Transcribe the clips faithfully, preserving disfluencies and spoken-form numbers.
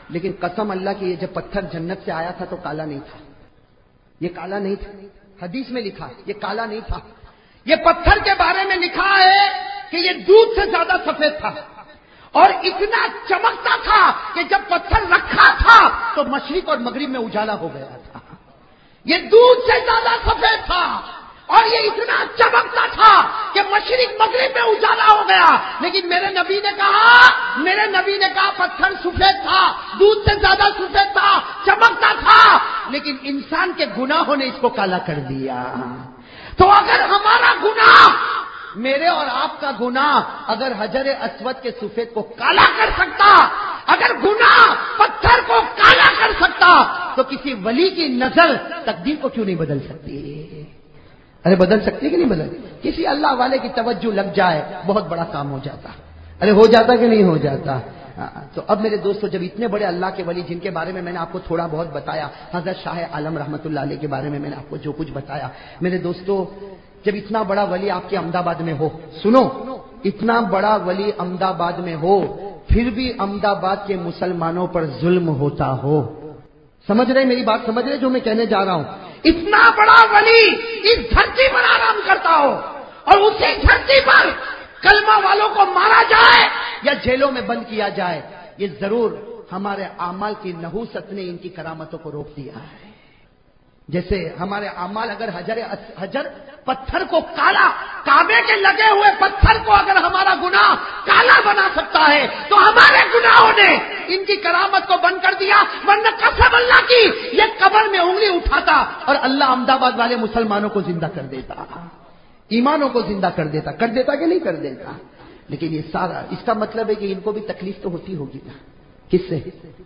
لیکن قسم اللہ کی یہ جب پتھر جنت سے آیا تھا تو کالا نہیں تھا، یہ کالا نہیں تھا، حدیث میں لکھا ہے یہ کالا نہیں تھا. یہ پتھر کے بارے میں لکھا ہے کہ یہ دودھ سے زیادہ سفید تھا اور اتنا چمکتا تھا کہ جب پتھر رکھا تھا تو مشرق اور مغرب میں اجالا ہو گیا تھا. یہ دودھ سے زیادہ سفید تھا اور یہ اتنا چمکتا تھا کہ مشرق مغرب میں اجالا ہو گیا. لیکن میرے نبی نے کہا میرے نبی نے کہا پتھر سفید تھا، دودھ سے زیادہ سفید تھا، چمکتا تھا، لیکن انسان کے گناہوں نے اس کو کالا کر دیا. تو اگر ہمارا گناہ، میرے اور آپ کا گناہ اگر حجر اسود کے سفید کو کالا کر سکتا، اگر گناہ پتھر کو کالا کر سکتا، تو کسی ولی کی نظر تقدیر کو کیوں نہیں بدل سکتی؟ ارے بدل سکتی کہ نہیں بدل؟ کسی اللہ والے کی توجہ لگ جائے بہت بڑا کام ہو جاتا. ارے ہو جاتا کہ نہیں ہو جاتا؟ تو اب میرے دوستوں، جب اتنے بڑے اللہ کے ولی جن کے بارے میں میں نے آپ کو تھوڑا بہت بتایا، حضرت شاہ عالم رحمۃ اللہ علیہ کے بارے میں میں نے آپ کو جو کچھ بتایا، میرے دوستوں جب اتنا بڑا ولی آپ کے احمد آباد میں ہو، سنو، اتنا بڑا ولی احمد آباد میں ہو، پھر بھی احمد آباد کے مسلمانوں پر ظلم ہوتا ہو. سمجھ رہے میری بات؟ سمجھ رہے جو میں کہنے جا رہا ہوں؟ اتنا بڑا ولی اس دھرتی پر آرام کرتا ہو اور اسی دھرتی پر کلمہ والوں کو مارا جائے یا جیلوں میں بند کیا جائے، یہ ضرور ہمارے اعمال کی نحوست نے ان کی کرامتوں کو روک دیا ہے. جیسے ہمارے اعمال اگر حجر حجر پتھر کو کالا، کعبے کے لگے ہوئے پتھر کو اگر ہمارا گناہ کالا بنا سکتا ہے تو ہمارے گناہوں نے ان کی کرامت کو بند کر دیا. ورنہ قسم اللہ کی یہ قبر میں انگلی اٹھاتا اور اللہ احمد آباد والے مسلمانوں کو زندہ کر دیتا، ایمانوں کو زندہ کر دیتا. کر دیتا کہ نہیں کر دیتا؟ لیکن یہ سارا اس کا مطلب ہے کہ ان کو بھی تکلیف تو ہوتی ہوگی نا. کس سے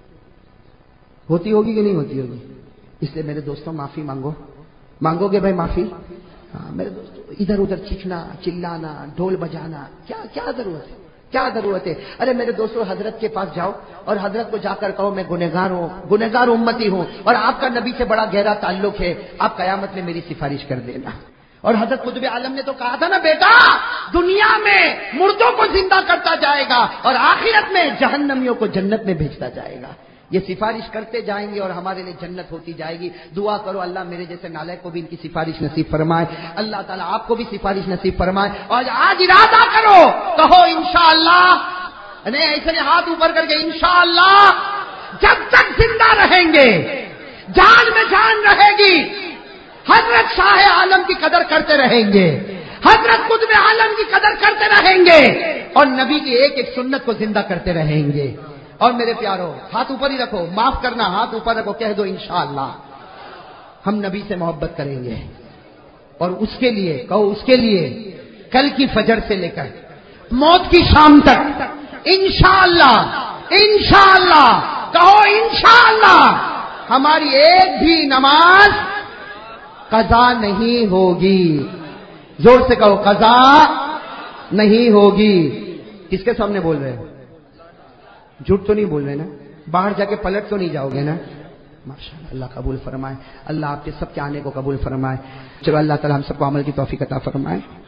ہوتی ہوگی کہ نہیں ہوتی ہوگی؟ اس لیے میرے دوستوں معافی مانگو. مانگو گے بھائی معافی؟ ہاں میرے دوستوں، ادھر ادھر چیخنا، چلانا، ڈھول بجانا کیا کیا ضرورت ہے؟ کیا ضرورت ہے؟ ارے میرے دوستوں حضرت کے پاس جاؤ اور حضرت کو جا کر کہو میں گنہگار ہوں، گنہگار امتی ہوں اور آپ کا نبی سے بڑا گہرا تعلق ہے، آپ قیامت میں میری سفارش کر دینا. اور حضرت قطب عالم نے تو کہا تھا نا، بیٹا دنیا میں مردوں کو زندہ کرتا جائے گا اور آخرت میں جہنمیوں کو جنت میں بھیجتا جائے گا. یہ سفارش کرتے جائیں گے اور ہمارے لیے جنت ہوتی جائے گی. دعا کرو اللہ میرے جیسے نالائق کو بھی ان کی سفارش نصیب فرمائے، اللہ تعالیٰ آپ کو بھی سفارش نصیب فرمائے. اور آج ارادہ کرو، کہو انشاءاللہ، نہیں ایسے ہاتھ اوپر کر کے انشاءاللہ جب تک زندہ رہیں گے، جان میں جان رہے گی، حضرت شاہ عالم کی قدر کرتے رہیں گے، حضرت قطب عالم کی قدر کرتے رہیں گے اور نبی کی ایک ایک سنت کو زندہ کرتے رہیں گے. اور میرے پیارو ہاتھ اوپر ہی رکھو، معاف کرنا، ہاتھ اوپر رکھو، کہہ دو انشاءاللہ ہم نبی سے محبت کریں گے. اور اس کے لیے کہو، اس کے لیے کل کی فجر سے لے کر موت کی شام تک انشاءاللہ انشاءاللہ کہو انشاءاللہ ہماری ایک بھی نماز قضا نہیں ہوگی. زور سے کہو قضا نہیں ہوگی. کس کے سامنے بول رہے ہیں؟ جھوٹ تو نہیں بول رہے نا؟ باہر جا کے پلٹ تو نہیں جاؤ گے نا؟ ماشاءاللہ اللہ قبول فرمائے، اللہ آپ کے سب کے آنے کو قبول فرمائے. چلو اللہ تعالی ہم سب کو عمل کی توفیق عطا فرمائے.